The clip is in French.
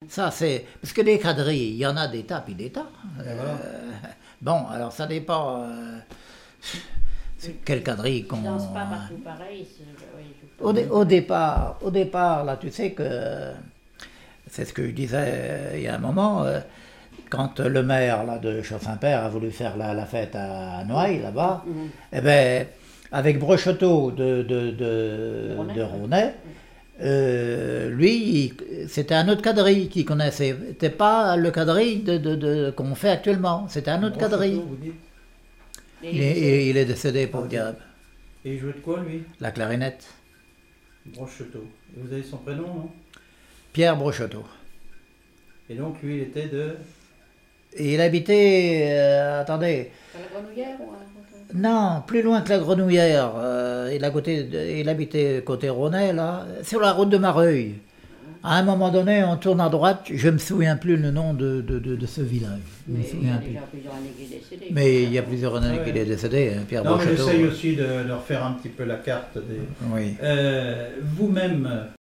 Ça, c'est... Parce que les quadrilles, il y en a des tas puis des tas. Voilà. Bon, alors ça dépend... quel quadrille qu'on... Ils dansent pas partout pareil. Oui, Au départ, là, tu sais que... C'est ce que je disais il y a un moment... quand le maire là, de Chaud-Saint-Père a voulu faire la fête à Noailles, là-bas, eh ben, avec Brocheteau de Ronay, lui, c'était un autre quadrille qu'il connaissait. C'était pas le quadrille qu'on fait actuellement, c'était un autre quadrille. Vous dites. Il est décédé, pauvre diable. Et il jouait de quoi, lui? La clarinette. Brocheteau. Et vous avez son prénom, non? Pierre Brocheteau. Et donc, lui, il était de... Et il habitait, attendez, À la Grenouillère ou à... non, plus loin que la Grenouillère. Il habitait côté Ronay, là, sur la route de Mareuil. À un moment donné, on tourne à droite, je ne me souviens plus le nom de ce village. Je me Mais il y souviens a plus. déjà plusieurs années qu'il est décédé. Mais il y a plusieurs années qu'il est décédé, hein, Pierre Non, mais Brocheteau. j'essaye aussi de refaire un petit peu la carte des... Oui. Vous-même,